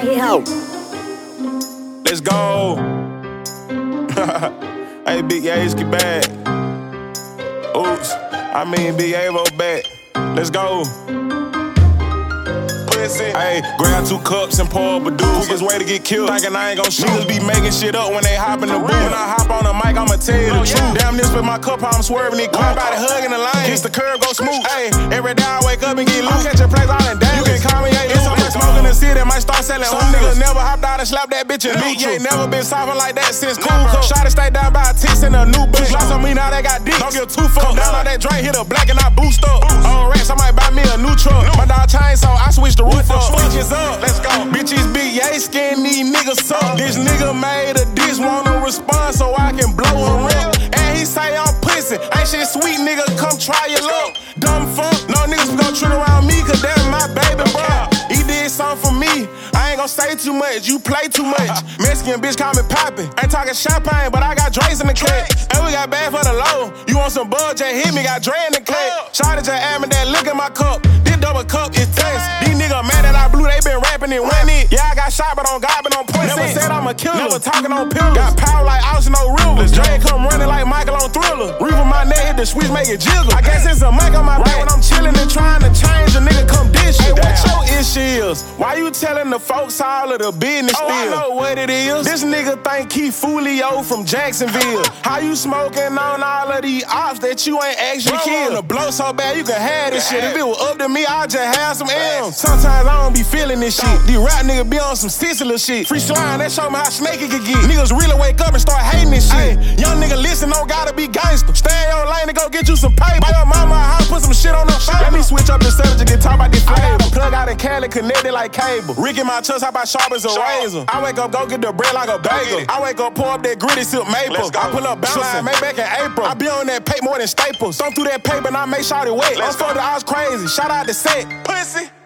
Yo. Let's go. Hey, Big A's get back. Oops, I mean Big Avo back. Let's go. Hey, grab 2 cups and pour up a deuce. Quickest way to get killed, thinking I ain't gon' shoot. Niggas be making shit up when they hop in the booth. When I hop on the mic, I'ma tell you the truth. Damn, this with my cup, I'm swerving it. Everybody hugging the line, kiss the curb, go smooth. Hey, every day I wake up and get loose. Catch a place all in Dallas. You can call me, it's so much smoke in the city, might start selling. Some niggas never hopped out and slapped that bitch in neutral. You ain't never been sopping like that since Cool Cup. Shot it stay down by a tits in a new bitch. Lots of me now they got dicks. Don't give 2 fucks. Down on that drink, hit a black and I boost up. On racks, I might buy me a new truck. My dog chainsaw, I switched the roof up. Switches up, let's go. Bitches Big A skin, these niggas suck. This nigga made a diss, wanna respond so I can blow a rim. And he say I'm pussy, ain't shit sweet, nigga, come try your luck. Dumb fuck, no niggas gon' trick around me, cause that's my baby, bro. He did something for me, I ain't gon' say too much, you play too much. Mexican bitch call me Poppy, ain't talking champagne, but I got Dre's in the clip. And we got bad for the low, you want some bud, just hit me, got Dre in the clip. Shot just add me that look in my cup, this double cup is taste. These niggas mad that I blew, they been rapping and winning. Yeah, I got shot, but on God, but on point. Never said I'm a killer, never talking on pillars. Got power like Austin, no rivers. Dre come running like Michael on Thriller. Reaper my neck, hit the switch, make it jiggle. I guess it's a mic on my back when I'm chilling and trying to change. A nigga come dish it. Hey, what your issue is? Why you telling the folks all of the business still? I know what it is. This nigga think he Foolio from Jacksonville. How you smoking on all of these ops that you ain't actually killed? The blow so bad you can have this shit. If it was up to me, I'd just have some M's. Sometimes I don't be feeling this shit. These rap niggas be on some Sicily shit. Free slime, that show me how snaky could get. Niggas really wake up and start hating this shit. Ay, young nigga listen, don't gotta be gangster. Stay in your lane and go get you some paper. Buy your mama a house, put some shit on the show. Let me switch up the subject and talk about this flavor. I got a plug out in Cali, connected like cable. Rick in my chest, how about sharp as a razor? I wake up, go get the bread like a bagel. I wake up, pour up that gritty silk maple. I pull up bounce line, back in April. I be on that paper more than Staples. Thumb through that paper and I make sure it wet. I'm for the odds crazy. Shout out to Set. Pussy.